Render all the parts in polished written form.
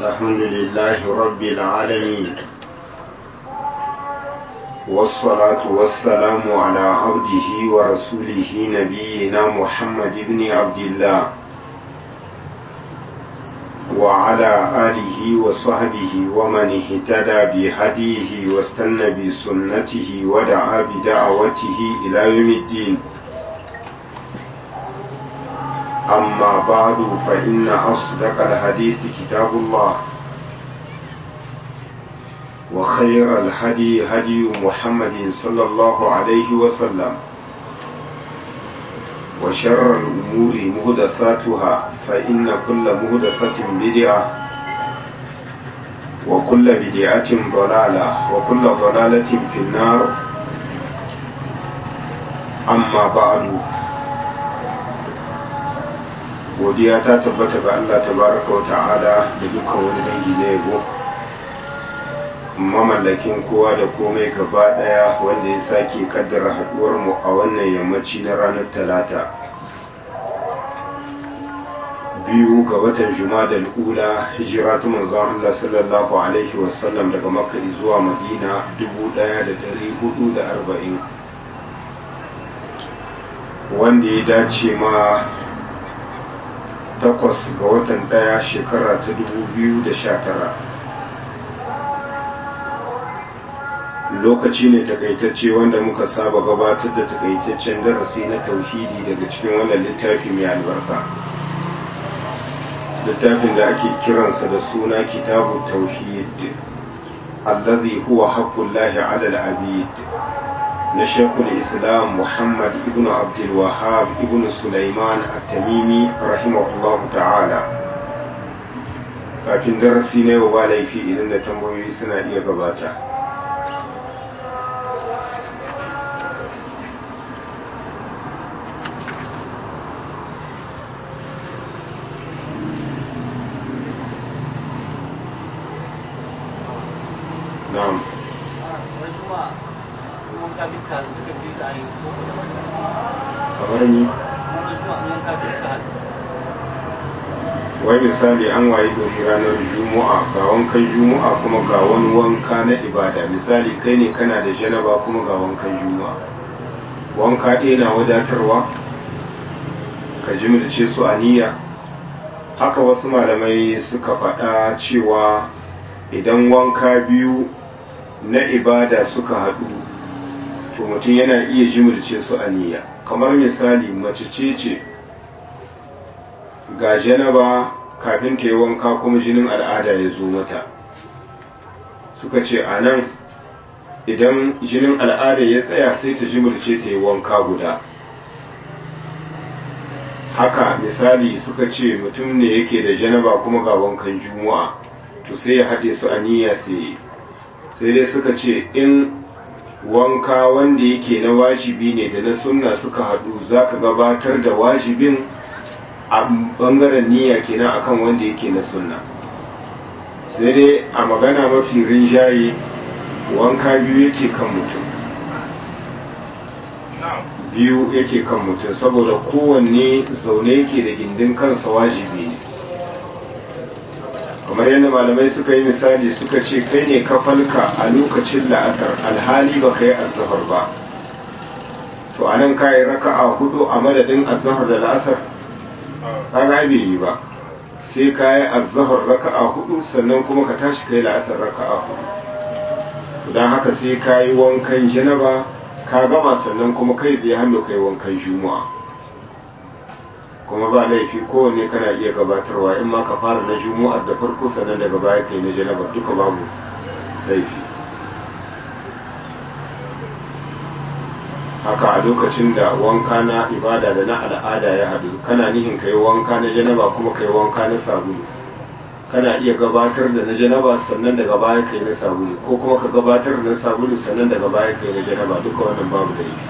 الحمد لله رب العالمين والصلاة والسلام على عبده ورسوله نبينا محمد بن عبد الله وعلى آله وصحبه ومن اهتدى بهديه واستنى بسنته ودعا بدعوته إلى يوم الدين. أما بعد فإن أصدق الحديث كتاب الله وخير الهدي هدي محمد صلى الله عليه وسلم وشر الأمور مهدساتها فإن كل مهدسة بدعة وكل بدعة ضلالة وكل ضلالة في النار. أما بعد godiya ta tabbata ga Allah tabaraka wa ta'ala da dukkan wani dangi na yabo, mamallakin kowa da komai gaba daya wanda ya sake kaddara haduwar mu a wannan yammaci na ranar talata biyu ga watan Jumadal ula, hijira ta manzon Allah sallallahu alaihi wasallam daga Makka zuwa Madina 1440 wanda ya dace ma 8 ga watan 1 shekara ta 2019. Lokaci ne takaitacce wanda muka saba gabatar da takaitaccen darasi na tauhidi daga cikin wannan littafi mai albarka, littafin da ake kiransa da suna kitabu tauhid allazi huwa haqqullahi ala al-abid na shekul islam muhammad ibn abdul wahab ibn sulaiman at-tamimi rahimahullah ta'ala. Kafin darasi na yau ba laifi idan da tambayoyi suna iya gabata. na'am kamar ni wai misali an waye gari ranar juma'a ga wankan juma'a kuma ga wani wanka na ibada. Misali kai ne kana da janaba kuma ga wankan juma'a, wanka ɗaya na wadatarwa ka jimilce su a niyya? Haka wasu malamai suka faɗa cewa idan wanka biyu na ibada suka haɗu to mutum yana iya jimilce su a niyya. Kamar misali mace ce ga janaba kafin ta yi wanka kuma jinin al'ada ya zo mata, suka ce a nan idan jinin al'ada ya tsaya sai ta jimilce ta yi wanka guda. Haka misali suka ce mutum ne yake da janaba kuma ga wankan juma'a to sai ya haɗe su a niyya sai dai suka ce in wanka wanda yake na wajibi ne da na sunna suka haɗu za ka gabatar da wajibin a ɓangaren niyya kenan akan wanda yake na sunna. Sai dai a magana mafi rinjaye wanka biyu yake kan mutum, saboda kowanne zaune yake da gindin kansa wajibi ne. Kamar yadda malamai suka yi misali suka ce kai ne ka falka a lokacin la'asar alhali ba ka yi azzahar ba, to a nan ka yi raka'a 4 a madadin azzahar da la'asar ka bai yi ba, sai ka yi azzahar raka'a 4 sannan kuma ka tashi kai la'asar raka'a 4. don haka sai ka yi wankan janaba ka gama sannan kuma kai zai hannu kai wankan juma'a. Kuma ba laifi kowanne kana iya gabatarwa, in ma ka fara na juma'ar da farko sannan daga baya kai na janaba, duka babu laifi. Haka a lokacin da wanka na ibada da na al'ada ya haɗu, kana nihin kai wanka na janaba kuma kai wanka na sabulu, kana iya gabatar da na janaba sannan daga baya kai na sabulu, ko kuma ka gabatar da na sabulu sannan daga baya kai na janaba, duka wannan babu laifi.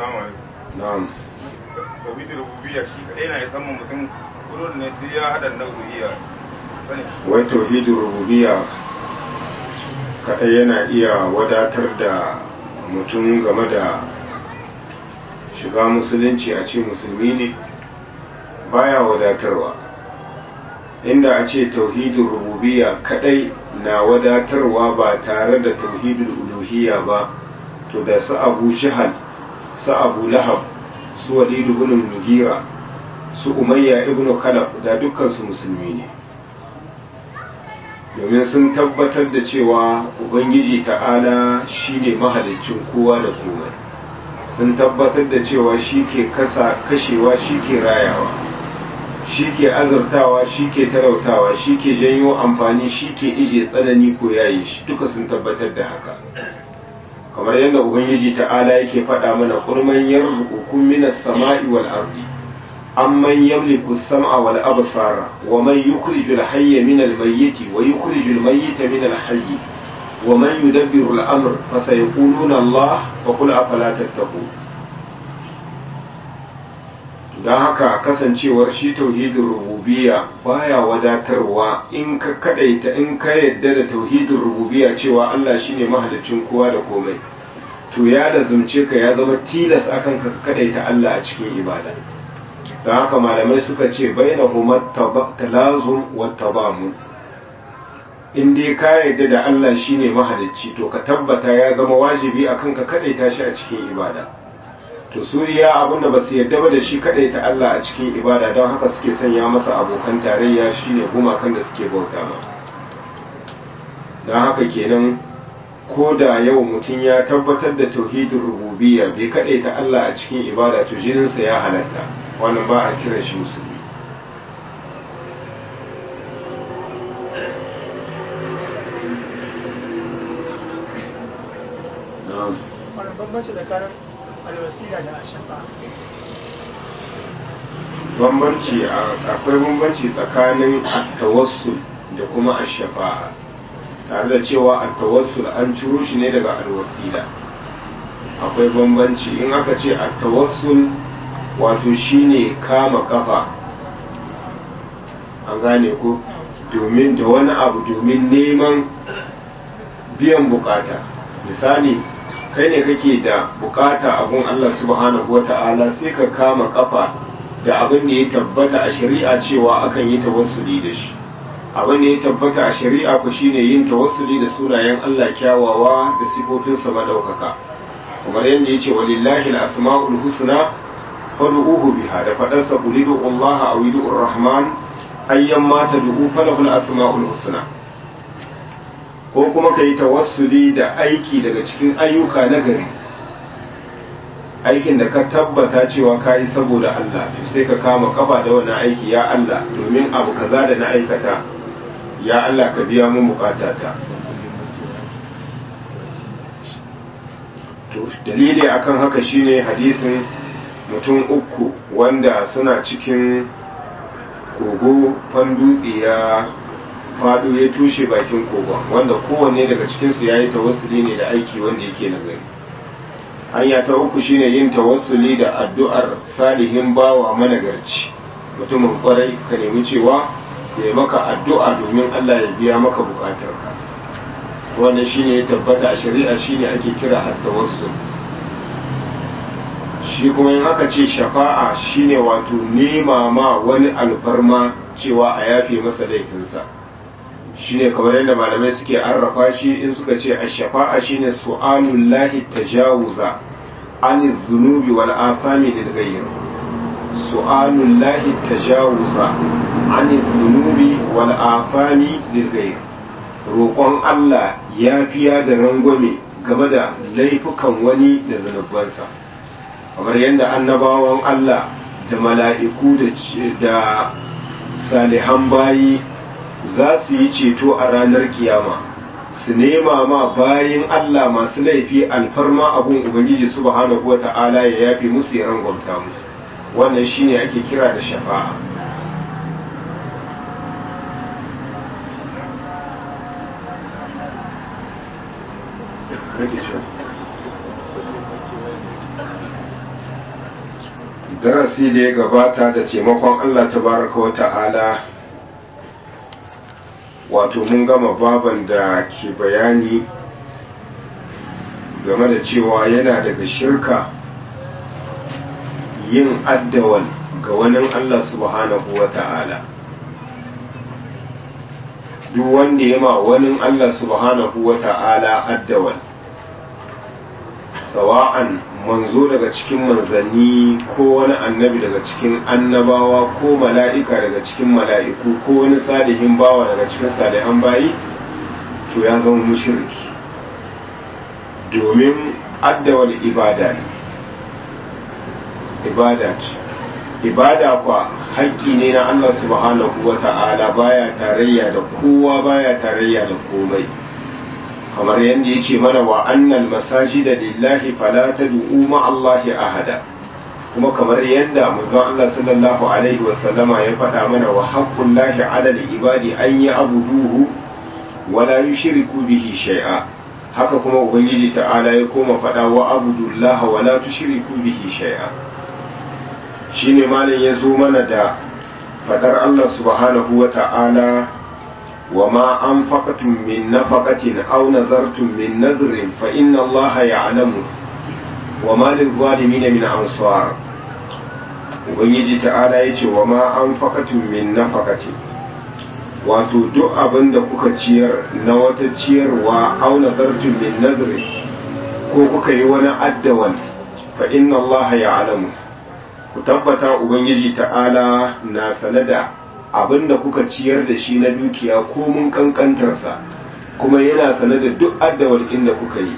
Assalamu alaikum. na'am. Tauhidin rububiyya shi kadai na isan mutum kullum ne sai ya hada na uluhiyya. Wai tauhidin rububiyya kadai yana iya wadatar da mutum game da shiga musulunci a ce musulmi ne, baya wadatarwa. Inda a ce tauhidin rububiyya kadai na wadatarwa ba tare da tauhidin uluhiyya ba, to da su Abu Jahal, su Abu Lahab, su Walid ibn Mughira, su Umayya ibn Khalaf da dukkan su musulmi ne, domin sun tabbatar da cewa Ubangiji ta'ala shine mahaliccin kowa da komai, sun tabbatar da cewa shi ke kashewa, shi ke rayawa, shi ke azurtawa, shi ke talautawa, shi ke janyo amfani, shi ke ije tsanani ko yayi shi, duka sun tabbatar da haka. Kamar yadda Ubangiji ta'ala yake faɗa mana, qul man yarzuqukum minas sama'i wal ardi amman yamliku as-sam'a wal absara wa man yukhrijul hayya minal mayyiti wa yukhrijul mayyita minal hayyi wa man yudabbiru al-amr fasayaquluna Allah fa qul afala tattaqun. don haka kasancewar shi tauhidin rububiyya baya wadatarwa in ka kadaita, in ka yadda da tauhidin rububiyya cewa Allah shine mahalicin kowa da komai, to ya lazumce ka, ya zama tilas akan ka kadaita Allah a cikin ibada. don haka malamai suka ce bainahuma talazum wa tabamun. in dai ka yadda da Allah shine mahalicci, to ka tabbata ya zama wajibi akan ka kadaita shi a cikin ibada. to suriya abinda ba su yadda ba da shi kadaita Allah a cikin ibada, don haka suke sanya masa abokan tarayya shine gumakan da suke bauta ma. don haka kenan ko da yau mutum ya tabbatar da tauhidin rububiyya bai kadaita Allah a cikin ibada, to jininsa ya halatta, wannan ba a kiran shi musulmi. na'am. wannan bambanci tsakanin alwasila da ashafa. Akwai bambanci tsakanin at-tawassul da kuma ash-shafa'a, tare da cewa at-tawassul an ciro shi ne daga alwasila. akwai bambanci. in aka ce at-tawassul wato shine kama kafa, an gane ko, domin da wani abu, domin neman biyan bukata. misali, kai ne kake da bukata abun Allah subhanahu wata'ala, sai ka kama kafa da abin da ya tabbata a shari'a cewa akan yi tawassuli da shi. abin da ya tabbata a shari'a ku shine yin tawassuli da sunayen Allah kyawawa da sifofinsa madaukaka, kamar yadda yace walillahi al-asma'ul husna fad'uhu biha, da fadarsa qulidu Allah aw yudur rahman ayyan ma tad'u falahu al-asma'ul husna. ko kuma ka yi tawassuli da aiki daga cikin ayyuka na gari, aikin da ka tabbata cewa ka yi saboda Allah, sai ka kama kafa da wannan aiki, ya Allah domin abu kaza da na aikata, ya Allah ka biya mun bukatata. to dalili akan haka shine hadisin mutum uku wanda suna cikin kogo, fandutse ya fado ya tushe bakin kogon, wanda kowanne daga cikinsu ya yi tawassuli ne da aiki wanda yake nagari. hanya ta uku shine yin tawassuli da addu'ar salihin bawa managarci, mutumin kwarai, ka nemi cewa ya yi maka addu'a domin Allah ya biya maka bukatarka. wannan shine ya tabbata a shari'a, shine ake kira at-tawassul. shi kuma in aka ce shafa'a shine wato nema ma wani alfarma cewa a yafe masa laifinsa. shine kamar yadda malamai suke arrafa shi, in suka ce ash-shafa'a shine su'alul lahi tajawuza an dhunubi wal athami lil ghayr. su'alul lahi tajawuza an dhunubi wal athami lil ghayr, roƙon Allah yafiya da rangwame game da laifukan wani da zanubansa, kamar yadda annabawan Allah da mala'iku da salihan bayi za su yi ceto a ranar kiyama, su nema ma bayin Allah masu laifi alfarma abun Ubangiji subhanahu wa ta'ala ya yafi musu, ya rangwamta musu. wannan shine ake kira da shafa'a. darasi da ya gabata da taimakon Allah tabaraka wa ta'ala wato mun gama baban da ke bayani game da cewa yana daga shirka yin addawal ga wani Allah subhanahu wa ta'ala. Duk wanda ya ma wani Allah subhanahu wa ta'ala addawal, sawa'an manzo daga cikin manzanni ko wani annabi daga cikin annabawa ko mala'ika daga cikin mala'iku ko wani salihin bawa daga cikin salihan bayi, to ya zama mushriki. Domin addawal ibada ne, ibada kwa haƙƙi ne na Allah subhanahu wa ta'ala, baya tarayya da kowa, baya tarayya da komai, kamar yadda ya ce mana wa annal masajida lillahi fala tad'u ma Allahi ahada, kuma kamar yadda manzon Allah sallallahu alaihi wa sallama ya faɗa mana wa haqqullahi 'ala al-ibadi an ya'buduhu wa la yushriku bihi shay'a. Haka kuma ubangiji ta'ala ya koma faɗa wa abudullaha wa la tushriku bihi shay'a. Shine malam ya zo mana da faɗar Allah subhanahu wa ta'ala wa ma anfaqtum min nafaqatin aw nazartum min nadrin fa inna Allaha ya'lamu wa ma lil-zalimin min ansar. Ubangiji ta'ala yace wa ma anfaqtum min nafaqatin, wato duk abin da kuka ciyar na wata ciyarwa aw nazartum min nadrin, ko kuka yi wani addawan, fa inna Allaha ya'lamu, ku tabbata ubangiji ta'ala na sane da abin da kuka ciyar da shi na dukiya ko mun kankantarsa, kuma yana sane da duk addawar inda kuka yi.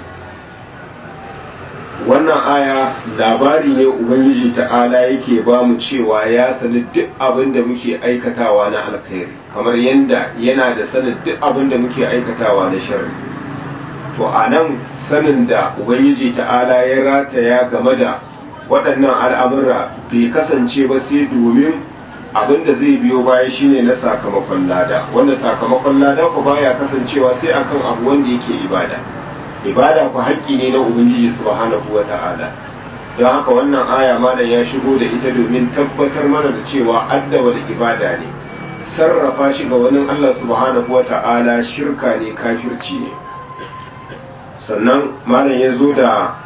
Wannan aya labari ne ubangiji ta'ala yake ba mu cewa ya sani duk abin da muke aikatawa na alkhairi, kamar yadda yana da sanin duk abin da muke aikatawa na sharri. To a nan sanin da ubangiji ta'ala ya rataya game da waɗannan al'amura bai kasance ba sai domin abin da zai biyo baya shine na sakamakon lada, wanda sakamakon lada ku baya kasancewa sai akan abu wanda yake ibada ku haƙƙi ne na ubangiji subhanahu wa ta'ala. Don haka wannan aya malam ya shigo da ita domin tabbatar mana da cewa addawal ibada ne, sarrafa shi ga wani Allah subhanahu wa ta'ala shirka ne, kafirci ne. Sannan malam ya zo da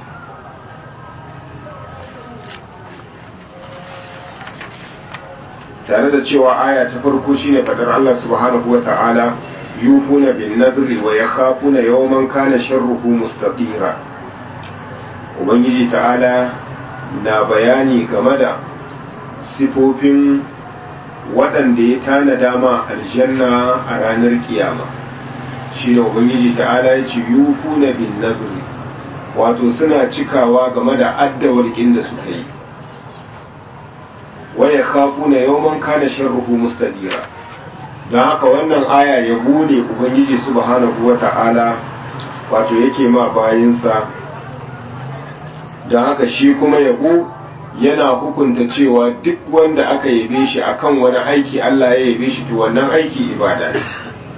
tare da cewa aya ta farko shine fadar Allah subhanahu wa ta'ala yufuna bin nadri wa yakhafuna yawman kana sharruhu mustatira. Ubangiji ta'ala na bayani game da sifofin waɗanda ya tanada ma aljanna a ranar kiyama. Shine ubangiji ta'ala ya ce yufuna bin nadri, wato suna cikawa game da addawalkin da suka yi. waya kafu na yawman kana sharruhu mustadira. don haka wannan aya yabo ne ubangiji subhanahu wata'ala wato yake ma bayinsa. don haka shi kuma yabo yana hukunta cewa duk wanda aka yabe shi akan wani aiki Allah ya yabe shi to wannan aiki ibada ne.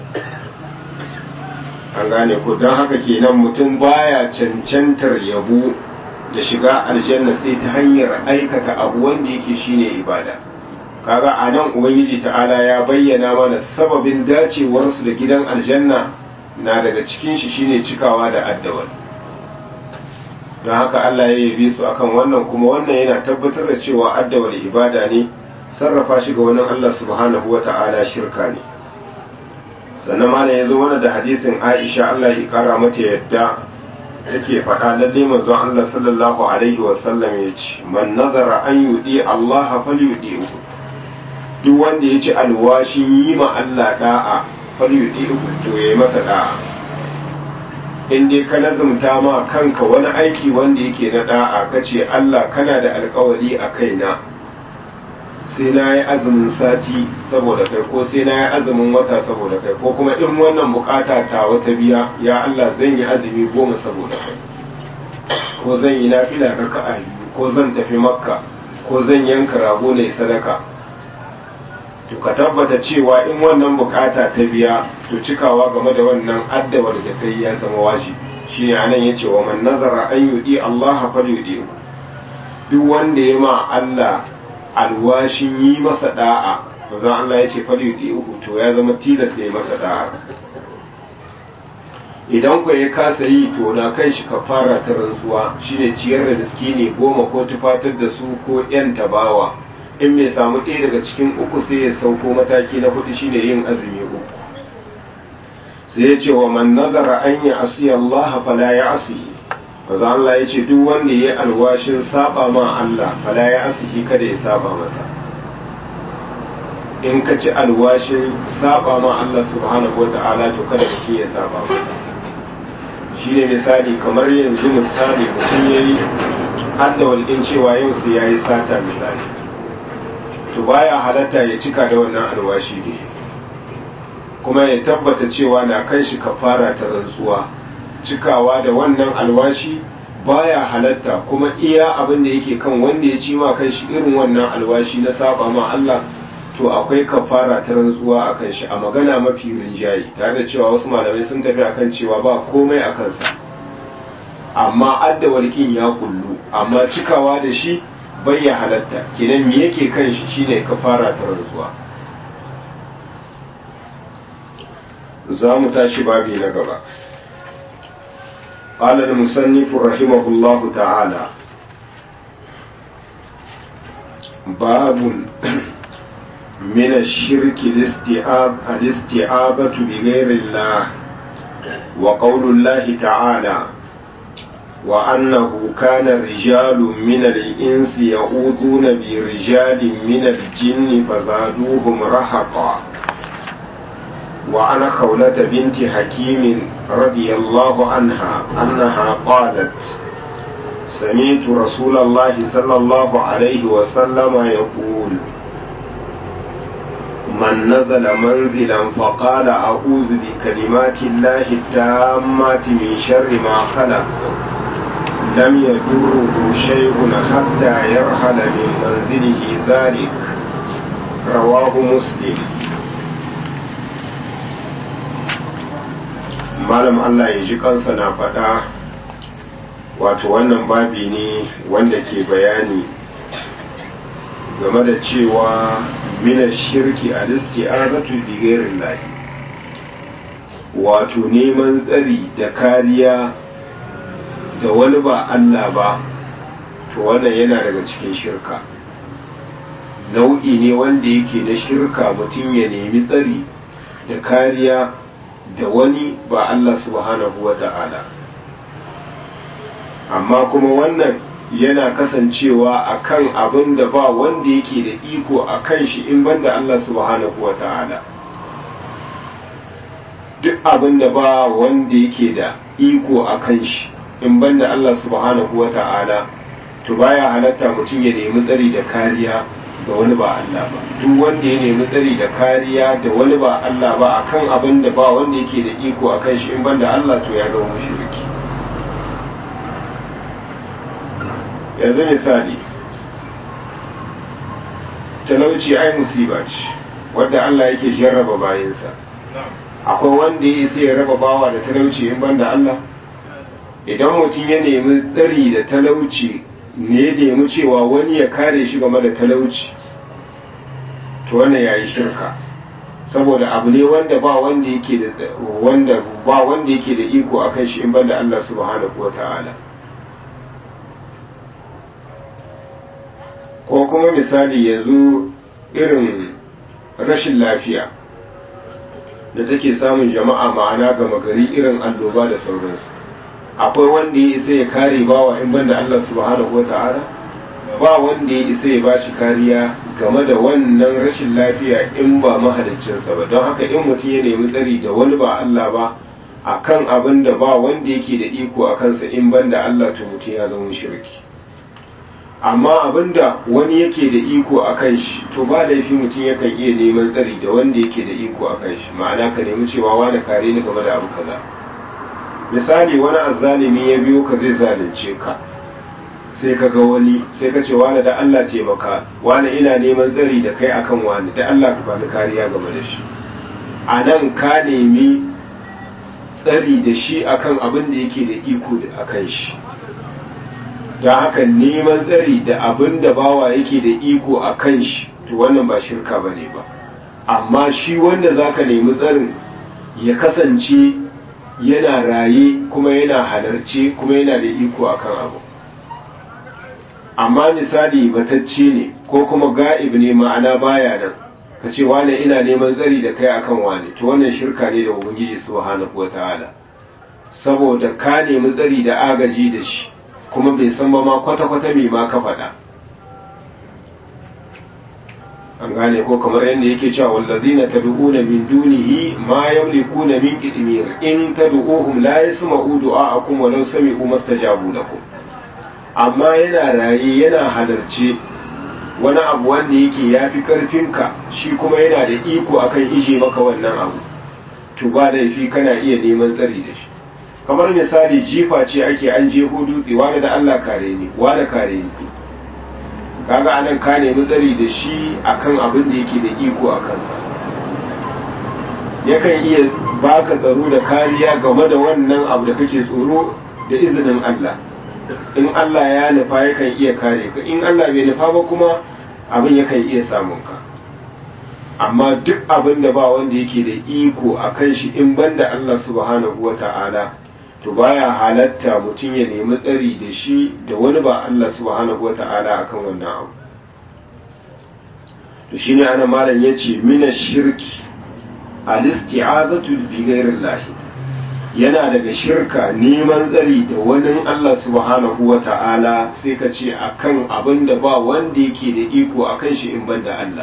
an gane ko? don haka kenan mutum baya cancantar yabo da shiga aljanna sai ta hanyar aikata abu wanda yake shine ibada. kaga anan ubangiji ta'ala ya bayyana mana sababin dacewarsu da gidan aljanna na daga cikin shi shine cikawa da addawal. don haka Allah ya yabe su akan wannan, kuma wannan yana tabbatar da cewa addawal ibada ne, sarrafa shi ga wani Allah subhanahu wata'ala shirka ne. sannan malam ya zo mana da hadisin Aisha Allah ya kara mata yadda take faɗa, lalle manzon Allah sallallahu alaihi wasallam ya ce man nazara an yudi Allah falyudihu, duk wanda ya ci alwashin yi ma Allah da'a falyudihu to yayi masa da'a. in dai ka lazumta ma kanka wani aiki wanda yake na da'a kace Allah kana da alƙawari a kaina, sai na yi azumin sati saboda kai, ko sai na yi azumin wata saboda kai, ko kuma in wannan bukata ta wata biya, ya Allah zan yi azumi 10 saboda kai, ko zan yi nafila raka'a 2, ko zan tafi makka, ko zan yanka rago ne sadaka. to ka tabbata cewa in wannan bukata ta biya, to cikawa game da wannan addawar da kai ya zama wajibi. shine anan yace wa man nazara an yudi Allah falyudihu, duk wanda ya ma Allah alwashin yi masa da'a manzon Allah ya ce fali uku to ya zama tilas ya masa da'a idan ku ya kasa yi to na kan shi kafara ta rantsuwa shine ciyar da miskini 10 ko tufatar da su ko yan tabawa in mai samu ɗaya daga cikin uku sai ya sauko mataki na 4 shine yin azumi 3 sai ya ce wa man nazara an yi asi Allah fala ya asihi maza Allah ya ce duk wanda ya alwashin saba ma Allah fala ya asihi kada ya saba masa in ka ci alwashin saba ma Allah subhanahu wata'ala to kada ka ya saba masa shi ne misali kamar yanzu misali mutum ya yi hadda walƙin cewa yau sai ya yi sata misali to baya halatta ya cika da wannan alwashi ne kuma ya tabbata cewa na kan shi kafara ta rantsuwa cikawa da wannan alwashi baya halatta kuma iya abin da yake kan wanda ya ci ma kan shi irin wannan alwashi na saba ma Allah to akwai kafara ta rantsuwa akan shi a magana mafi rinjaye tare da cewa wasu malamai sun tafi akan cewa ba komai a kansa amma adda walƙin ya kullu amma cikawa da shi bai ya halatta kenan me yake kan shi shine kafara ta rantsuwa za mu tashi babi na gaba قال المصنف رحمه الله تعالى باب من الشرك الاستعاذة بغير الله وقول الله تعالى وأنه كان رجال من الإنس يعوذون برجال من الجن فزادوهم رهقا وعن خولة بنت حكيم رضي الله عنها أنها قالت سمعت رسول الله صلى الله عليه وسلم يقول من نزل منزلا فقال أعوذ بكلمات الله التامات من شر ما خلق لم يضره شيء حتى يرحل من منزله ذلك رواه مسلم. malam Allah ya ji kansa na faɗa wato wannan babi ne wanda ke bayani game da cewa mina shirki a listi'azatu bi ghairin lahi wato neman tsari da kariya da wani ba Allah ba to wannan yana daga cikin shirka nau'i ne wanda yake na shirka mutum ya nemi tsari da kariya da wani ba Allah subhanahu wa ta'ala amma kuma wannan yana kasancewa akan abin da ba wanda yake da iko a kan shi in banda Allah subhanahu wa ta'ala duk abin da ba wanda yake da iko a kan shi in banda Allah subhanahu wa ta'ala to baya halatta mutum ya nemi tsari da kariya da wani ba Allah ba duk wanda ya nemi tsari da kariya da wani ba Allah ba akan abin da ba wanda yake da iko akan shi in banda Allah to ya zama mushriki yanzu misali talauci ai musiba ce wadda Allah yake jarraba bayinsa akwai wanda ya isa ya raba bawa da talauci in banda Allah idan mutum ya nemi tsari da talauci ne da ya cewa wani ya kare shi game da talauci to wannan yayi shirka saboda abu ne wanda ba wanda yake da iko akan shi in banda Allah subhanahu wataala ko kuma misali yanzu irin rashin lafiya da take samun jama'a ma'ana gama gari irin alloba da sauransu akwai wanda ya isa ya kare bawa in banda Allah subhanahu wata'ala ba wanda ya isa ya bashi kariya game da wannan rashin lafiya in ba mahaliccinsa ba don haka in mutum ya nemi tsari da wani ba Allah ba akan abin da ba wanda yake da iko a kansa in banda Allah to mutum ya zama shirki amma abinda wani yake da iko a kan shi to ba laifi mutum yakan iya neman tsari da wanda yake da iko a kan shi ma'ana ka nemi cewa wani kare ni game da abu kaza misali wani azzalimi ya biyo ka zai zalunce ka sai ka ga wani sai ka ce wani da Allah taimaka wani ina neman tsari da kai akan wani da Allah ka bani kariya game da shi a nan ka nemi tsari da shi akan abin da yake da iko a kan shi don haka neman tsari da abin da bawa yake da iko a kan shi to wannan ba shirka ba ne ba, amma shi wanda za ka nemi tsarin ya kasance yana raye kuma yana halarce kuma yana da iko a kan abu. Amma misali batacce ne ko kuma ga'ib ne, ma'ana baya nan, ka ce wane ina neman tsari da kai akan wane, to wannan shirka ne da ubangiji subhanahu wata'ala, saboda ka nemi tsari da agaji da shi kuma bai san ba ma kwata-kwata mai ma ka faɗa. an gane ko, kamar yadda yake cewa wallazina tad'una min dunihi ma yamlikuna min qitmir in tad'uhum la yasma'u du'a'akum wa law sami'u mastajabu lakum. Amma yana raye yana halarce wani abu wanda yake yafi karfinka, shi kuma yana da iko akan ije maka wannan abu, to ba laifi kana iya neman tsari da shi. Kamar misali jifa ce ake an jeho dutse, wani da Allah kare ni, wani kare ni, kaga anan ka nemi tsari da shi akan abin da yake da iko a kansa. Yakan iya baka tsaro da kariya game da wannan abu da kake tsoro da izinin Allah. In Allah ya nufa yakan iya kare ka, in Allah bai nufa ba kuma abin yakan iya samun ka. Amma duk abin da ba wanda yake da iko a kan shi in banda Allah subhanahu wa ta'ala, to baya halatta mutum ya nemi tsari da shi da wani ba Allah subhanahu wa ta'ala akan wannan abu. To shine ana malam yace mina shirki al-isti'azatu bi ghayrillah, yana daga shirka neman tsari da wani Allah subhanahu wa ta'ala, sai ka ce akan abin da ba wanda yake da iko akan shi in banda Allah.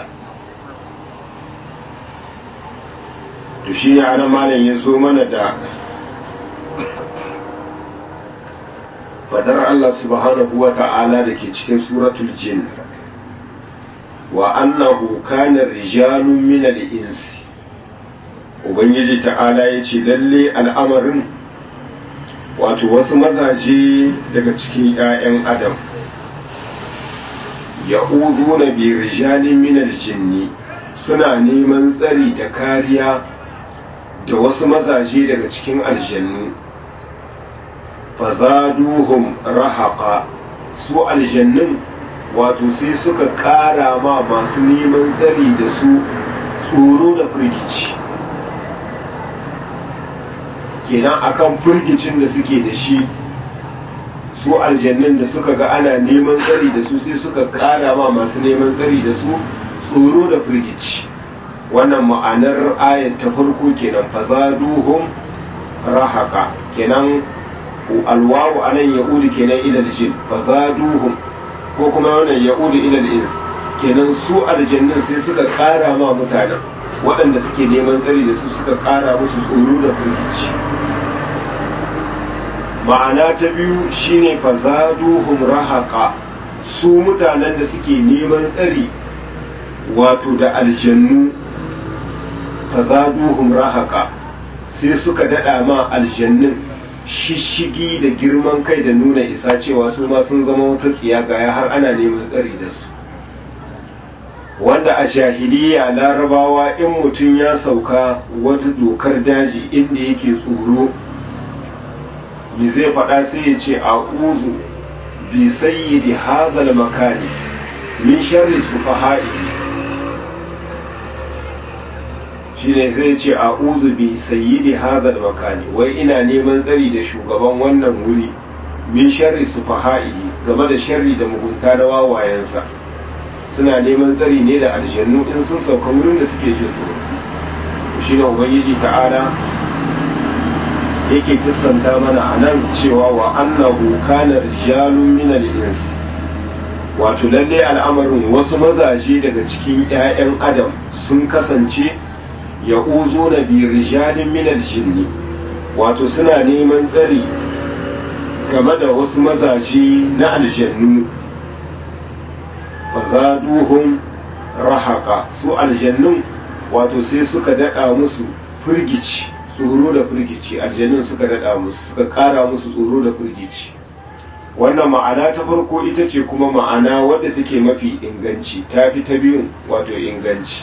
To shine ana malam ya zo mana da fadar Allah subhanahu wa ta'ala da ke cikin suratul jin, wa annahu kana rijalun min al-insi. Ubangiji ta'ala ya ce lalle al'amarin wato wasu mazaje daga cikin 'ya'yan adam ya'uduna bi rijalin min al-jinni, suna neman tsari da kariya da wasu mazaje daga cikin aljannu. fazaduhum rahaqa, su aljannun wato sai suka kara ma masu neman tsari da su tsoro da firgici. Kenan akan firgicin da suke da shi, su aljannun da suka ga ana neman tsari da su sai suka kara ma masu neman tsari da su tsoro da firgici. Wannan ma'anar ayat ta farko kenan, fazaduhum rahaqa, kenan alwawu anan ya'udu kenan ila aljin, fazaduhum, ko kuma wannan ya'udu ila al-ins, kenan su aljannin sai suka kara ma mutanen waɗanda suke neman tsari da su, suka kara musu tsoro da firgici. Ma'ana ta biyu shine fazaduhum rahaqa, su mutanen da suke neman tsari wato da aljannu, fazaduhum rahaqa, sai suka dada ma aljannin shishigi da girman kai da nuna isa cewa su ma sun zama wata tsiya gaya har ana neman tsari da su. Wanda a jahiliya larabawa in mutum ya sauka wata dokar daji inda yake tsoro, me zai faɗa sai ya ce a'udhu bi sayyidi hadhal makani min sharri sufaha'ihi, shine zai ce a'udhu bi sayyidi hadhal makani, wai ina neman tsari da shugaban wannan wuri min sharri sufaha'ihi, game da sharri da mugunta da wawayensa. Suna neman tsari ne da aljannu in sun sauka wurin da suke jin tsoro. Shine ubangiji ta'ala yake kissanta mana anan cewa wa annahu kana rijalun min al-ins, wato lalle al'amarin wasu mazaje daga cikin 'ya'yan adam sun kasance ya'uzuna bi rijalin min al-jinni, wato suna neman tsari game da wasu mazaje na aljannu. fazaduhum rahaqa, su aljannun wato sai suka dada musu firgici, tsoro da firgici. Aljannun suka dada musu, suka kara musu tsoro da firgici. Wannan ma'ana ta farko ita ce kuma ma'ana wadda take mafi inganci, ta fi ta biyun wato inganci.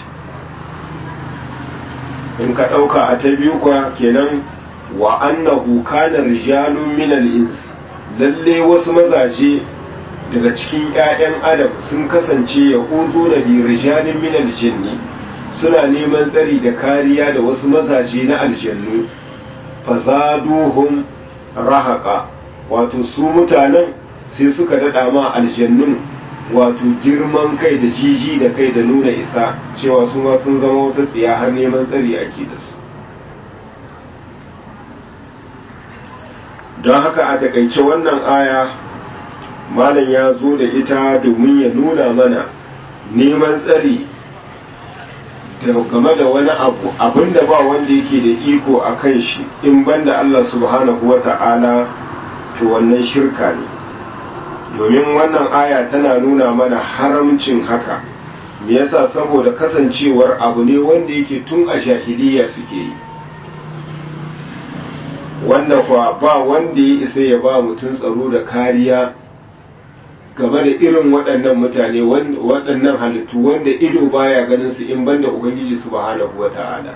In ka ɗauka a ta biyu kwa kenan wa annahu kana rijalun min al-ins, lalle wasu mazaje daga cikin 'ya'yan adam sun kasance ya uzu da birijalin min aljanni suna neman tsari da kariya da wasu mazaje na aljannu fazaduhum rahaqa wato su mutanen sai suka dada ma aljannun wato girman kai da jiji da kai da nuna isa cewa su ma sun zama wata tsiya har neman tsari ake da su don haka a takaice wannan aya malam ya zo da ita domin ya nuna mana neman tsari game da wani abu abinda ba wanda yake da iko a kan shi in banda Allah subhanahu wa ta'ala to wannan shirka ne domin wannan aya tana nuna mana haramcin haka me yasa saboda kasancewar abu ne wanda yake tun a jahiliya suke yi wanda kuwa ba wanda ya isa ya ba mutum tsaro da kariya game da irin waɗannan mutane waɗannan halittu wanda ido baya ganin su in banda ubangiji subhanahu wata'ala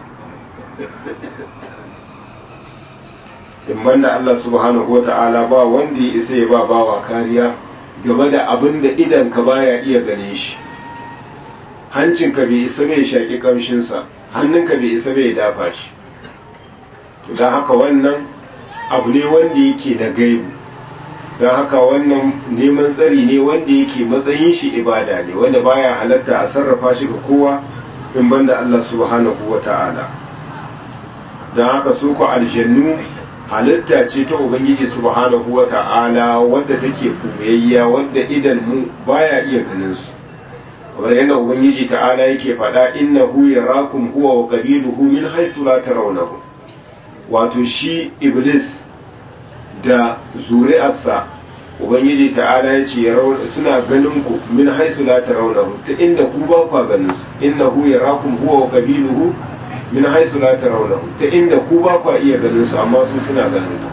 in banda Allah subhanahu wata'ala ba wanda ya isa ya ba bawa kariya game da abin da idan ka baya iya gane shi hancinka bai isa bai shaƙi ƙamshinsa hannunka bai isa bai dafa shi to don haka wannan abu ne wanda yake na gaibu don haka wannan neman tsari ne wanda yake matsayin shi ibada ne wanda baya halatta a sarrafa shi ga kowa in banda Allah subhanahu wa ta'ala don haka su ku aljannu halitta ce ta ubangiji subhanahu wa ta'ala wadda take koyayya wadda idan mu baya iya ganin su kamar yadda ubangiji ta'ala yake faɗa innahu yarakum huwa wa qabiluhu min haythu la tarawnahu wato shi iblis da zuri'arsa ubangiji ta'ala ya ce suna ganin ku min haisu la tarawnahu ta inda ku ba ku ganin su innahu yarakum huwa wa qabiluhu min haisu la tarawnahu ta inda ku ba ku iya ganin su amma su suna ganin ku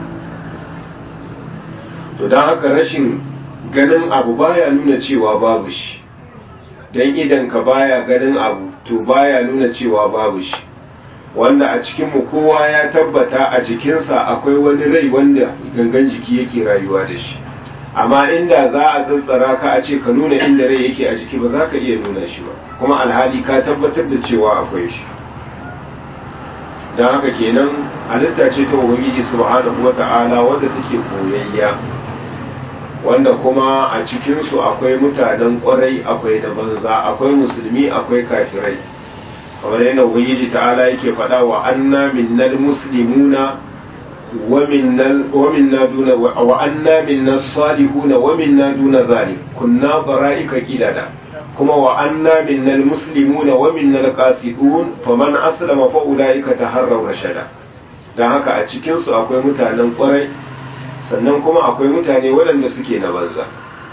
to dan haka rashin ganin abu baya nuna cewa babu shi dan idan ka baya ganin abu to baya nuna cewa babu shi wanda a cikinmu kowa ya tabbata a jikinsa akwai wani rai wanda gangan jiki yake rayuwa da shi amma inda za a tsantsara ka a ce ka nuna inda rai yake a jiki ba za ka iya nuna shi ba kuma alhali ka tabbatar da cewa akwai shi don haka kenan halitta ce ta ubangiji subhanahu wata'ala wadda take koyayya wanda kuma a cikinsu akwai mutanen kwarai akwai da banza akwai musulmi akwai kafirai kamar yana ubangiji ta'ala yake faɗa wa anna minnal muslimuna wa minna duna wa anna minnas salihuna wa minna duna zalik kunna bara'ika qidada kuma wa anna minnal muslimuna wa minnal qasidun faman aslama fa ulaika taharraw rashada dan haka a cikin su akwai mutanen kwarai sannan kuma akwai mutane waɗanda suke na banza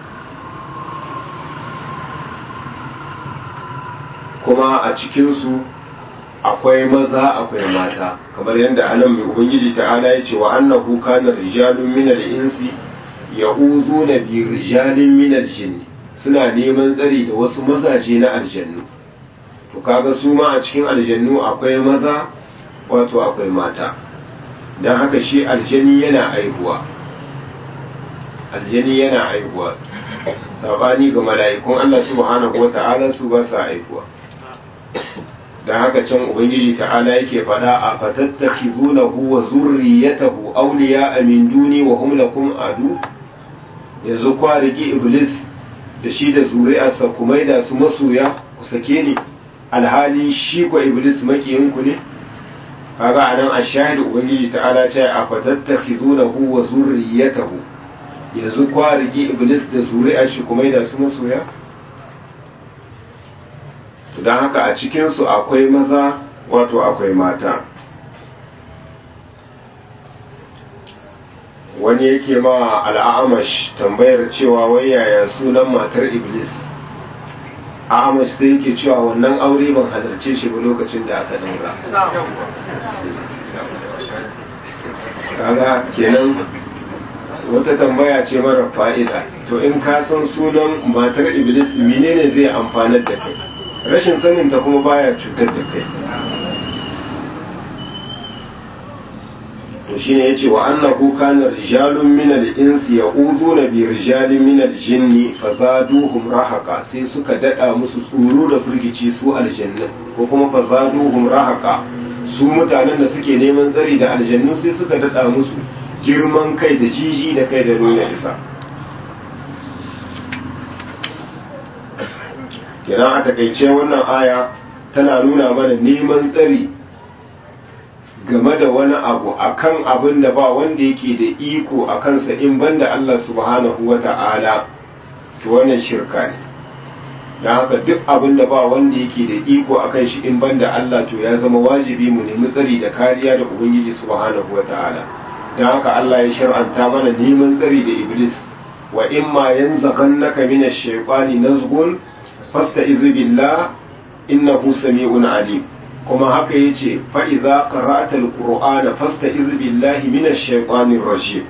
kuma a cikinsu akwai maza akwai mata kamar yadda anan mai ubangiji ta'ala ya ce wa annahu kana rijalun minal insi ya'uduna bi rijalin minal jinni suna neman tsari da wasu mazaje na aljannu to kaga su ma a cikin aljannu akwai maza wato akwai mata dan haka shi aljani yana aihuwa sabani ga mala'ikun Allah subhanahu wata'ala su ba sa aihuwa da haka can ubangiji ta'ala yake faɗa a fatattakhizunahu wa zurriyatahu awliya'a min duni wa hum lakum adu yanzu kwa riki iblis da shi da zuri'arsa ku maida su masoya ku sake ni alhali shi ko iblis makiyin ku ne kaga anan ashahidu ubangiji ta'ala ce a fatattakhizunahu wa zurriyatahu yanzu kwa riki iblis da zuri'ar shi ku maida su masoya don haka a cikinsu akwai maza wato akwai mata wani yake ma al'amash tambayar cewa wai yaya sunan matar iblis a'amash sai yake cewa wannan aure ban halarce shi ba lokacin da aka daura kaga kenan wata tambaya ce mara fa'ida to in ka san sunan matar iblis menene zai amfanar da kai rashin saninta kuma baya cutar da kai to shine yace wa annahu kana rijalun min al-insi ya'uduna bi rijalin min al-jinni fazaduhum rahaqa sai suka dada musu tsoro da firgici su aljanna ko kuma fazaduhum rahaqa su mutanen da suke neman tsari da aljannu sai suka dada musu girman kai da jiji da kai da nuna isa. Kenan a takaice wannan aya tana nuna mana neman tsari game da wani abu akan abin da ba wanda yake da iko a kansa in banda Allah subhanahu wa ta'ala, to wannan shirka ne. don haka duk abin da ba wanda yake da iko akan shi in banda Allah, to ya zama wajibi mu nemi tsari da kariya da Ubangiji subhanahu wa ta'ala. don haka Allah ya shar'anta mana neman tsari da Iblis, wa imma yanzaghannaka minash shaytani nazghun fasta'iz billah innahu sami'un alim. kuma haka yace fa idza qara'ta alqur'ana fasta'iz billahi minash shaytanir rajim.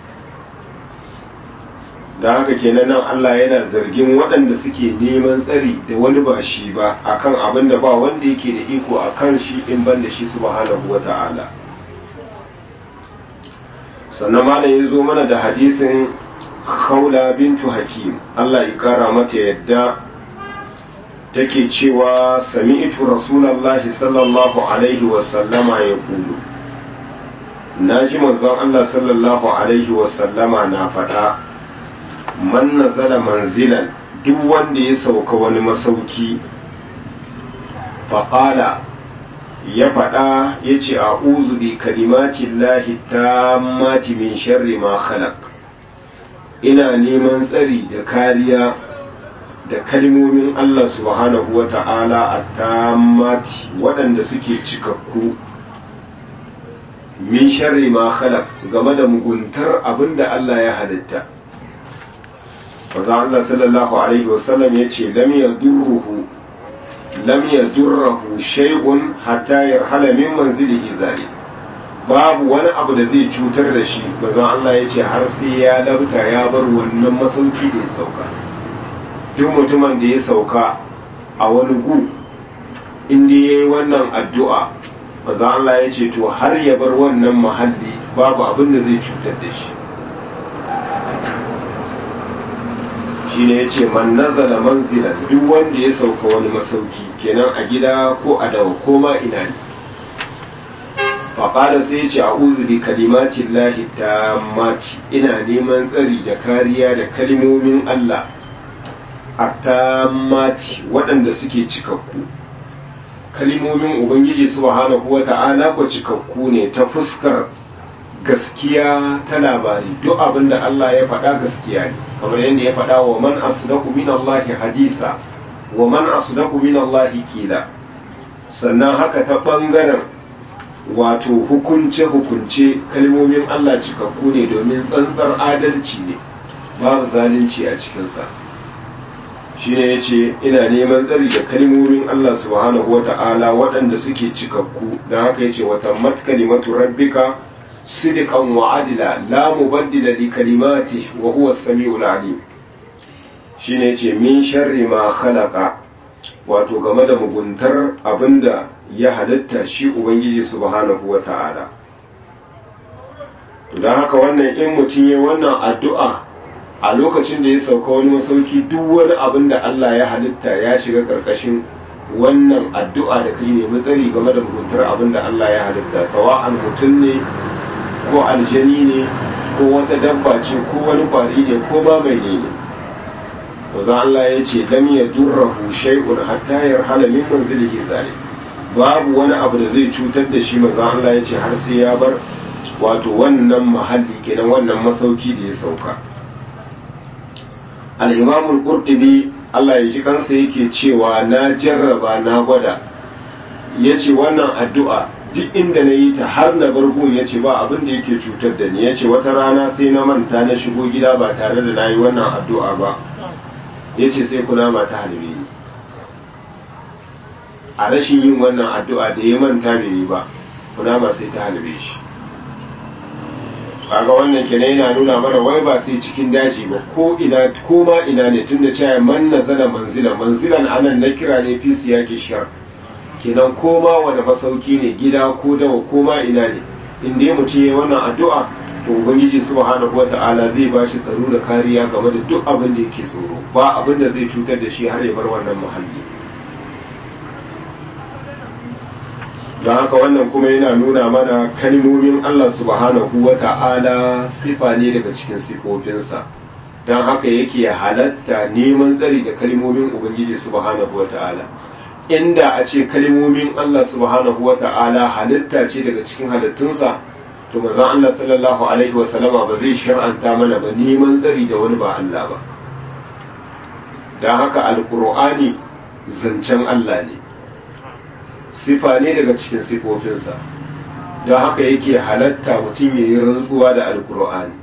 da haka kenan nan Allah yana zargin waɗanda suke neman tsari da wani ba shi ba akan abin da ba wanda yake da iko akan shi in ban da shi subhanahu wata'ala. sannan malam ya zo mana da hadisin Khawla bintu Hakim, Allah ya kara mata yadda, take cewa sami'tu rasulullahi sallallahu alaihi wa sallama ya kulu, naji manzon Allah sallallahu alaihi wa sallama na faɗa, man nazala manzilan, duk wanda ya sauka wani masauki, faƙala ya faɗa ya ce a'udhu bi kalimatin lahi tammati min sharri ma khalaq, ina neman tsari da kariya da kalmomin Allah subhanahu wa ta'ala a tammati waɗanda suke cikakku min sharri ma khalaq, game da muguntar abinda Allah ya halitta. Maza Allah sallallahu alaihi wasallam ya ce lam yadurruhu shay'un hatta yarhala min manzilihi zalik, babu wani abu da zai cutar da shi, maza Allah ya ce har sai ya labta ya bar wannan masauki da ya sauka. duk mutumin da ya sauka a wani gu inda ya yi wannan addu'a, maza Allah ya ce to har ya bar wannan mahalli babu abin da zai cutar da shi. shi ne ya ce man nazala manzilan, duk wanda ya sauka wani masauki kenan a gida ko a dawa ko ma ina ne, faƙada sai ya ce a uzubi kalimatin lahi ta mati, ina neman tsari da kariya da kalimomin Allah a ta mati waɗanda suke cikakku. kalimomin Ubangiji subhanahu wa ta'ala ko cikakku ne ta fuskar gaskiya ta labari, duk abin da Allah ya faɗa gaskiya ne, kamar yadda ya faɗa wa man asdaqu min Allah haditha wa man asdaqu min Allah kila. sannan haka ta ɓangaren wato hukunce kalmomin Allah cikakku ne domin tsantsar adalci ne, babu zalunci a cikinsa. shine ya ce ina neman tsari da kalmomin Allah subhanahu wa ta'ala waɗanda suke cikakku, don haka ya ce wata matkalimatu rabbika sidiqan wa adila la mubaddila li kalimati wa huwa as-sami'ul alim. shine ya ce min sharri ma khalaqa, wato game da muguntar abinda ya halitta shi Ubangiji subhanahu wa ta'ala. don haka wannan in mutum ya wannan addu'a a lokacin da ya sauka wani masauki, duk wani abin da Allah ya halitta ya shiga ƙarƙashin wannan addu'a da kai nemi tsari game da muguntar abin da Allah ya halitta, sawa'an mutum ne ko aljani ne ko wata dabba ce ko wani kwari ne ko ma mai ne. Wanzan Allah ya ce lam yadurruhu shay'un hatta yarhala min manzilihi zalik, babu wani abu da zai cutar da shi, manzon Allah ya ce har sai ya bar wato wannan mahalli kenan wannan masauki da ya sauka. al-Imam al-Qurtubi Allah ya ji kansa yake cewa na jarraba na gwada, yace wannan addu'a duk inda na yi ta har na bar gun, yace ba abin da yake cutar da ni. yace wata rana sai na manta na shigo gida ba tare da na yi wannan addu'a ba, yace sai kunama ta halbe ni. a rashin yin wannan addu'a da ya manta bai yi ba, kunama sai ta halbe shi. kaga wannan kenan yana nuna mana wai ba sai cikin daji ba, ko ina ko ma ina ne, tunda cewa man nazala manzilan anan na kira ne fi siyaki shar, kenan ko ma wani masauki ne, gida ko dawa ko ma ina ne, in dai mutum yayi wannan addu'a to ubangiji subhanahu wata'ala zai ba shi tsaro da kariya game da duk abin da yake tsoro, ba abin da zai cutar da shi har ya bar wannan muhalli. don haka wannan kuma yana nuna mana kalmomin Allah subhanahu wata'ala sifa ne daga cikin sifofinsa, don haka yake halatta neman tsari da kalmomin ubangiji subhanahu wata'ala. Inda a ce kalmomin Allah subhanahu wata'ala halitta ce daga cikin halittunsa, to manzon Allah sallallahu alaihi wasallama ba zai shar'anta mana ba neman tsari da wani ba Allah ba. Don haka alkur'ani zancen Allah ne, sifa ne daga cikin sifofinsa, don haka yake halatta mutum ya yi rantsuwa da alkur'ani,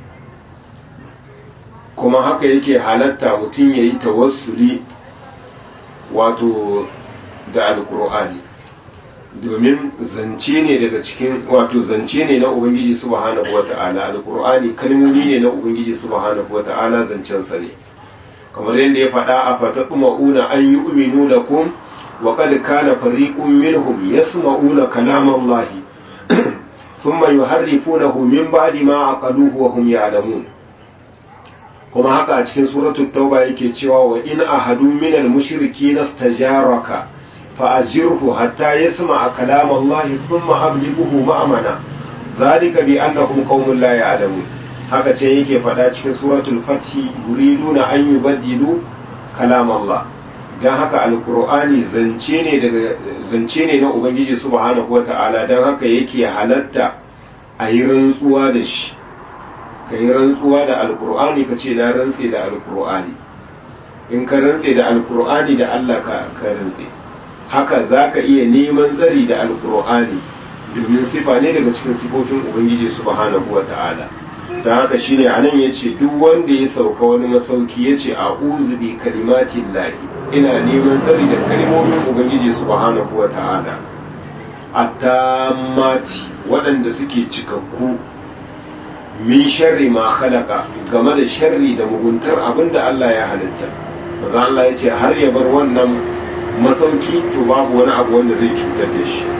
kuma haka yake halatta mutum ya yi tawassuli wato da alkur'ani, domin zance ne daga cikin wato zance ne na ubangiji subhanahu wata'ala. Alkur'ani kalmomi ne na ubangiji subhanahu wata'ala, zancensa ne, kamar yadda ya faɗa a fatatma'una an yu'minu lakum wa qad kana fariqun minhum yasma'una kalama Allah thumma yuharrifunahu min ba'di ma aqaluhu wa hum ya'lamun. kuma haka a cikin suratul tauba yake cewa wa in ahadu minal mushrikeena istajaraka fa ajirhu hatta yasma'a kalama Allah thumma ablighuhu ma'amana zalika bi annahum qaumun la ya'lamun. haka ce yake faɗa cikin suratul fath yuriduna an yubaddilu kalam Allah. dan haka alqur'ani zance ne na ubangiji subhanahu wata'ala, dan haka yake halatta a yi rantsuwa da shi, ka yi rantsuwa da alqur'ani ka ce na rantse da alqur'ani. in ka rantse da alqur'ani da Allah ka rantse. haka zaka iya neman tsari da alqur'ani domin sifa ne daga cikin sifofin ubangiji subhanahu wata'ala. da haka shine anan yace duk wanda ya sauka wani masauki yace a'udhu bi kalimatin lahi, ina neman tsari da kalmomin ubangiji subhanahu wata'ala at-tammati, waɗanda suke cikakku, min sharri ma khalaqa, game da sharri da muguntar abinda Allah ya halitta. maza Allah yace har ya bar wannan masauki to babu wani abu wanda zai cutar da shi.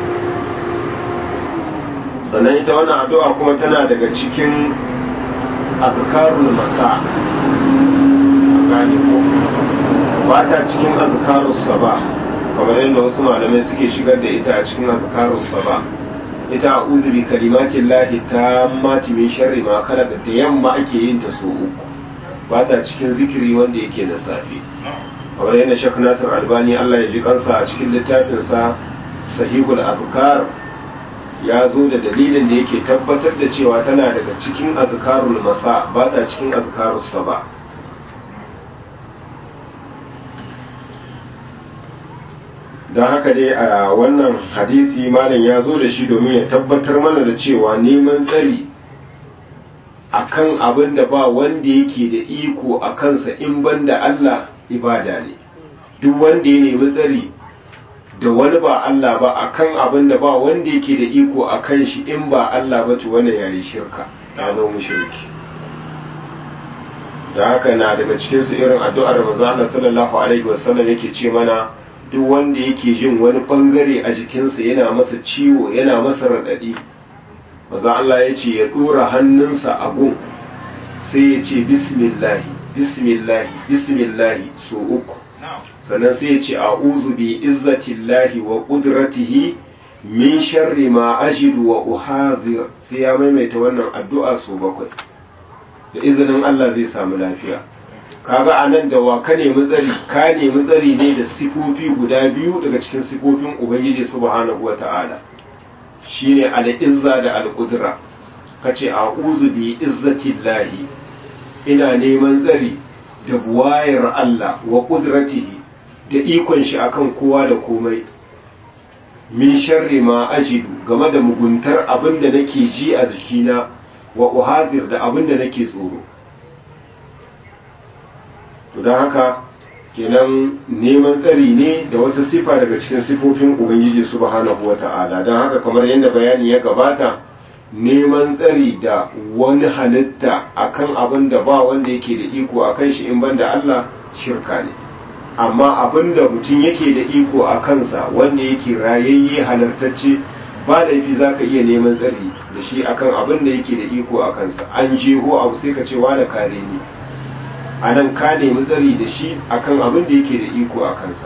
sannan ita wannan addu'a kuma tana daga cikin azkarul masa, gani ko ba ta cikin azkarus sabah kamar yadda wasu malamai suke shigar da ita a cikin azkarus sabah. ita a'udhu bi kalimatin lahi tammati min sharri ma khalaqa da yamma ake yin ta so uku, ba ta cikin zikiri wanda yake da safe. kamar yadda Sheikh Nasir Albani Allah ya ji kansa a cikin littafinsa Sahihul Azkar ya zo da dalilin da yake tabbatar da cewa tana daga cikin azkarul masa, ba ta cikin azkarus saba. don haka dai a wannan hadisi malam ya zo da shi domin ya tabbatar mana da cewa neman tsari akan abin da ba wanda yake da iko a kansa in banda Allah ibada ne. duk wanda ya nemi tsari da wani ba Allah ba akan abin da ba wanda yake da iko a kan shi in ba Allah ba to wannan yayi shirka, ya zo mushriki. da haka na daga cikin su irin addu'ar da manzo Allah sallallahu alaihi wasallam yake ce mana duk wanda yake jin wani bangare a jikinsa yana masa ciwo, yana masa radadi, manzo Allah ya ce ya dora hannunsa a gun sai ya ce bismillah bismillah bismillah so uku, sannan sai ya ce a'udhu bi izzatillahi wa qudratihi min sharri ma ajidu wa uhadhir, sai ya maimaita wannan addu'a so bakwai. da izinin Allah zai samu lafiya. kaga anan da wa ka nemi tsari ne da sifofi guda biyu daga cikin sifofin ubangiji subhanahu wata'ala, shine al-izza da al-qudra. kace a'udhu bi izzatillahi, ina neman tsari da buwayar Allah wa qudratihi, da ikon shi akan kowa da komai, min sharri ma ajidu, game da muguntar abin da nake ji a jikina, wa uhadir, da abin da nake tsoro. to don haka kenan neman tsari ne da wata sifa daga cikin sifofin ubangiji subhanahu wata'ala. don haka kamar yadda bayani ya gabata, neman tsari da wani halitta akan abin da ba wanda yake da iko akan shi in banda Allah shirka ne. amma abin da mutum yake da iko a kansa wanda yake rayayye halartacce, ba laifi za ka iya neman tsari da shi akan abin da yake da iko a kansa. An jeho abu sai ka ce wani kare ni, a nan ka nemi tsari da shi akan abin da yake da iko a kansa.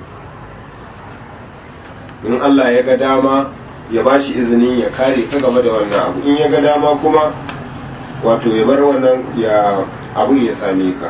in Allah ya ga dama ya ba shi izinin ya kare ka game da wannan abu, in ya ga dama kuma wato ya bar wannan ya abun ya same ka.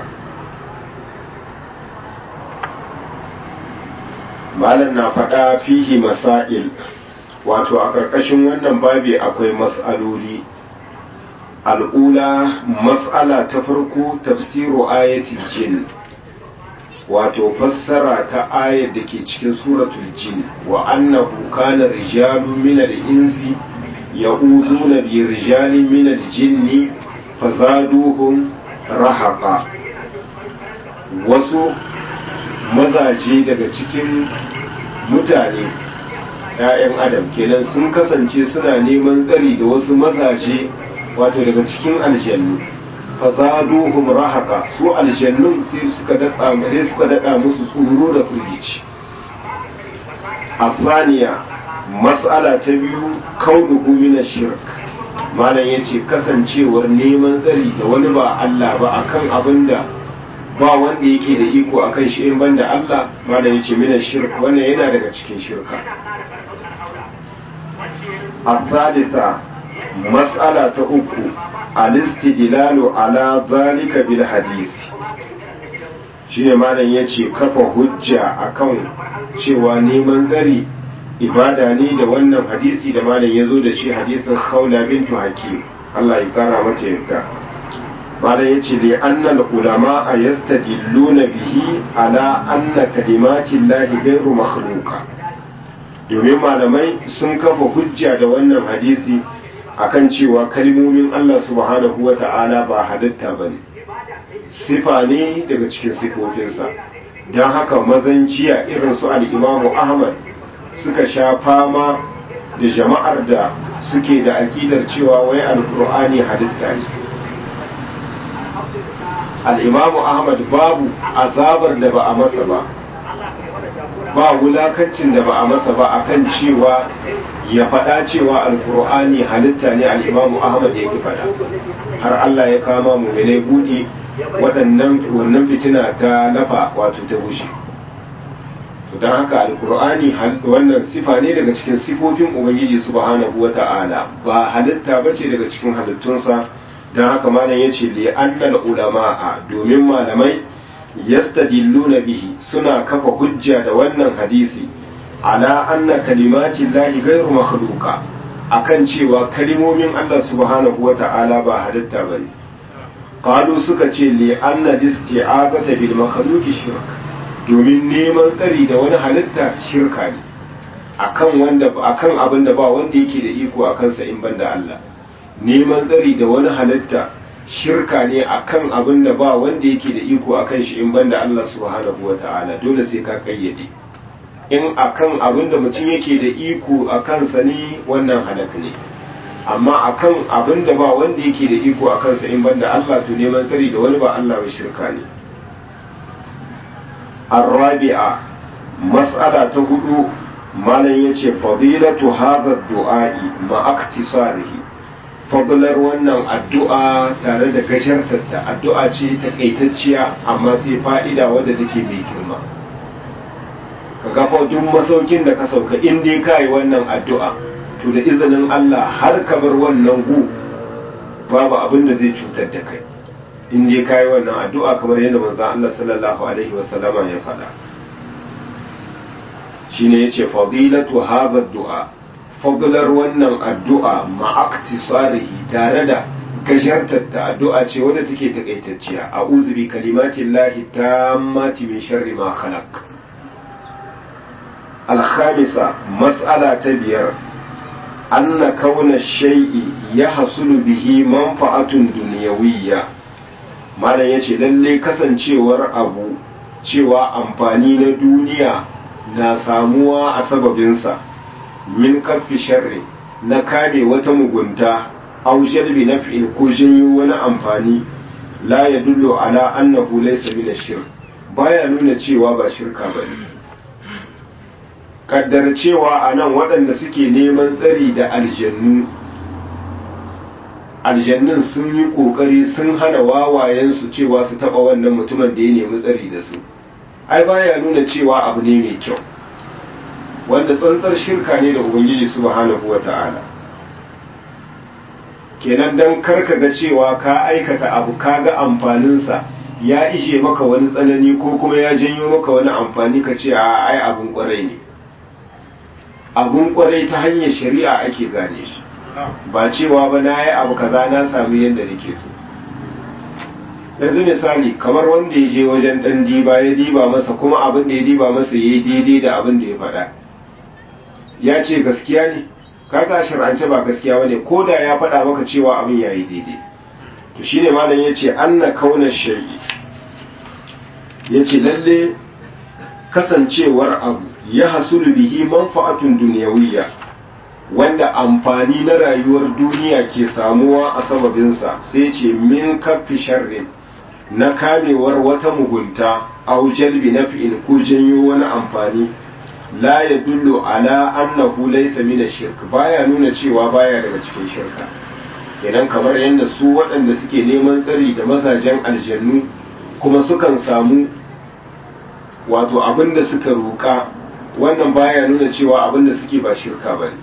malam na faɗa fihi masail, wato a ƙarƙashin wannan babi akwai mas'aloli. al'ula, mas'ala ta farko, tafsiru ayatul jin, wato fassara ta ayar da ke cikin suratul jin, wa annahu kana rijalu min al-insi ya'uduna bi rijalin min al-jinni fazaduhum rahaqa. Wasu mazaje daga cikin mutane ‘ya'yan adam kenan sun kasance suna neman tsari da wasu mazaje wato daga cikin aljannu, fazaduhum rahaqa, su aljannun sai suka daɗa musu tsoro da firgici. asaniya, mas'ala ta biyu, kaunuhu min shirk, malam yace kasancewar neman tsari da wani ba Allah ba akan abinda ba wanda yake da iko akan shi in banda Allah, malam yace min shirk, wannan yana daga cikin shirka. asalisa, mas'ala ta uku, al-istidlalu ala zalika bil hadisi, shine malam yace kafa hujja akan cewa neman tsari ibada ne da wannan hadisi da malam yazo da shi, hadisin Khawla bintu Hakim, Allah ya kara mata yarda. malam yace li anna al-ulama yastadilluna bihi ala anna kalimati llahi ghayru makhluqa, domin malamai sun kafa hujja da wannan hadisi akan cewa kalmomin Allah subhanahu wa ta'ala ba halitta bane, sifa ne daga cikin sifofinsa. don haka mazan jiya irin su al-Imam Ahmad suka sha fama da jama'ar da suke da aƙidar cewa wai al-Qur'ani halitta ne. al-Imam Ahmad babu azabar da ba a masa ba wulakancin da ba a masa ba akan cewa ya faɗa cewa al-Qur'ani halitta ne. al-Imam Ahmad ya ki faɗa, har Allah ya kama mu ne buɗe wannan fitina ta lafa wato ta bushe. to don haka al-Qur'ani wannan sifa ne daga cikin sifofin Ubangiji subhanahu wata'ala, ba halitta bace daga cikin halittunsa. don haka malam yace li annal ulama'a, domin malamai yastadilluna bihi, suna kafa hujja da wannan hadisi ala anna kalimatin lahi ghayru makhluqa, akan cewa kalimomin Allah subhanahu wata'ala ba halitta bane. qalu suka ce li anna isti'azata bil makhluqi shirk, domin neman tsari da wani halitta shirka ne akan abin da ba wanda yake da iko akan sa in banda Allah. neman tsari da wani halitta shirka ne akan abin da ba wanda yake da iko akan shi in banda Allah subhanahu wata'ala, dole sai ka kayyade. in akan abin da mutum yake da iko akan sa ne wannan halaka ne, amma akan abin da ba wanda yake da iko akan sa in banda Allah, to neman tsari da wani ba Allah ba shirka ne. الرابعة, مسألة هدو malam yace fadilatu hadha du'a'i ma iktisarihi, fadlar wannan addu'a tare da gashartarta. addu'a ce takaitacciya amma sai fa'ida wadda take mai girma. ka gafa duk masaukin da ka sauka in dai kai wannan addu'a, to da izinin Allah har ka bar wannan gu babu abin da zai cutar da kai in dai kai wannan addu'a, kamar yadda manzon Allah sallallahu alaihi wasallama ya faɗa. shine yace fadilatu hadha du'a, fadlar wannan addu'a ma'aktisarihi, tare da gashartarta. addu'a ce wadda take takaitacciya. a'udhu bi kalimatin lahi tammati min sharri ma khalaq. al-khamisa, mas'ala ta biyar, anna kauna shay'i yahsulu bihi manfa'atun dunyawiyya. malam yace lalle kasancewar abu cewa amfani na duniya na samuwa a sababinsa, min kaffi sharri, na kame wata mugunta, aw jalbi naf'in, ko janyo wani amfani, la yadullu ala annahu laysa min ash-shirk, baya nuna cewa ba shirka bane. kaddar cewa anan waɗanda suke neman tsari da aljannu aljannin sun yi kokari sun hana wawayensu cewa su taba wannan mutumin da ya nemi tsari da su ai baya nuna cewa abu ne mai kyau, wanda tsantsar shirka ne da ubangiji subhanahu wata'ala. kenan dan karka ga cewa ka aikata abu ka ga amfaninsa ya ishe maka wani tsanani ko kuma ya janyo maka wani amfani ka ce a ai abun kwarai ne. Abun kwarai ta hanyar shari'a ake gane shi, ba cewa ba na yi abu kaza na sami yadda nake so. Yanzu misali kamar wanda ya je wajen dan diba ya diba masa kuma abin da ya diba masa ya yi daidai da abin da ya faɗa, ya ce gaskiya ne, kaga shar'ance ba gaskiya bane ko da ya faɗa maka cewa abin ya yi daidai. To shine malam ya ce anna kauna shay'i, ya ce lalle kasancewar abu ya hasulu bihi manfa'atun duniyawiyya, wanda amfani na rayuwar duniya ke samuwa a sababinsa, sai ce min kaffi sharrin, na kamewar wata mugunta au jalbi naf'in ko janyo wani amfani, la yadullu ala annahu laysa min ash-shirk, baya nuna cewa baya daga cikin shirka. kenan kamar yadda su waɗanda suke neman tsari da mazajen aljannu kuma sukan samu wato abinda suka roƙa, wannan baya nuna cewa abinda suke ba shirka bane.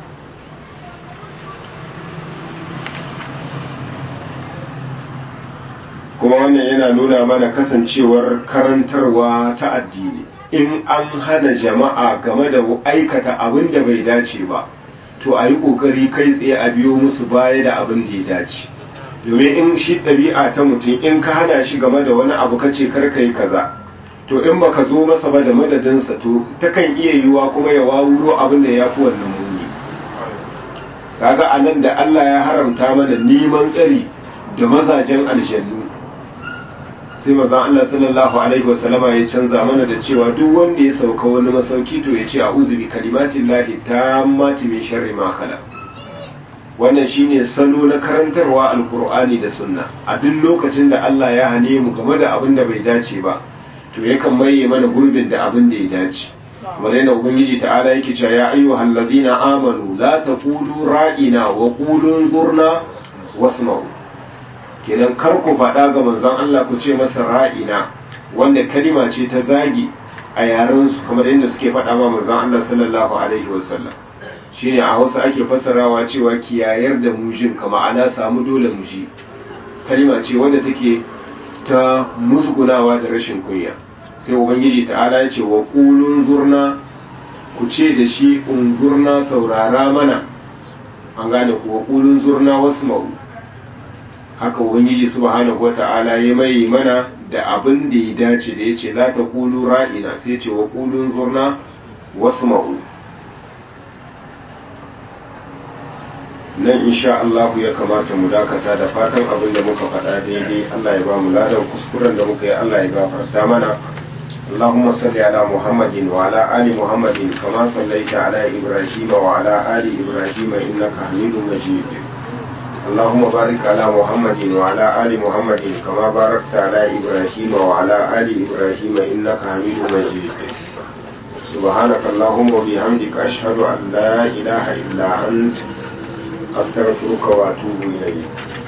kuma wannan yana nuna mana kasancewar karantarwa ta addini, in an hana jama'a game da aikata abin da bai dace ba to a yi ƙoƙari kai tsaye a biyo musu baya da abin da ya dace. Domin in shi ɗabi'a ta mutum in ka hana shi game da wani abu kace kar ka yi kaza, to in baka zo masa ba da madadinsa to takan iya yiwuwa kuma ya wawuro abin da ya fi wannan muni. Kaga anan da Allah ya haramta mana neman tsari da mazajen aljannu, sai maza Allah sallallahu alaihi wasallama ya canza mana da cewa duk wanda ya sauka wani masauki to ya ce a'udhu bi kalimatin lahi tammati min sharri ma khalaq. Wannan shine salo na karantarwa alqur'ani da sunna. A duk lokacin da Allah ya hane mu game da abin da bai dace ba to yakan maye mana gurbin da abin da ya dace. kamar yana ubangiji ta'ala yake cewa ya ayyuhal ladina amanu la taqulu ra'ina wa qulu zurna wasma'u. kenan kar ku faɗa ga manzon Allah ku ce masa ra'ina, wanda kalima ce ta zagi a yaran su kamar yadda suke faɗa ma manzon Allah sallallahu alaihi wasallam. shine a Hausa ake fassarawa cewa kiyayar da mujin, kama ana samu dole muji. kalima ce wanda take ta musgunawa da rashin kunya. sai ubangiji ta'ala ya ce wa qulun zurna, ku ce da shi unzurna saurara mana, an gane ku, wa qulun zurna wasma'u. haka ubangiji subhanahu wata'ala ya mai mana da abin da ya dace da yace la taqulu ra'ina, sai ce wa qulun zurna wasma'u. nan insha Allah ya kamata mu dakata, da fatan abin da muka faɗa daidai Allah ya ba mu ladan, kuskuren da muka yi Allah ya gafarta mana. اللهم صل على محمد وعلى آل محمد كما صليت على إبراهيم وعلى آل إبراهيم إنك حميد مجيد. اللهم بارك على محمد وعلى آل محمد كما باركت على إبراهيم وعلى آل إبراهيم إنك حميد مجيد. سبحانك اللهم وبحمدك أشهد أن لا إله إلا أنت أستغفرك وأتوب إليك.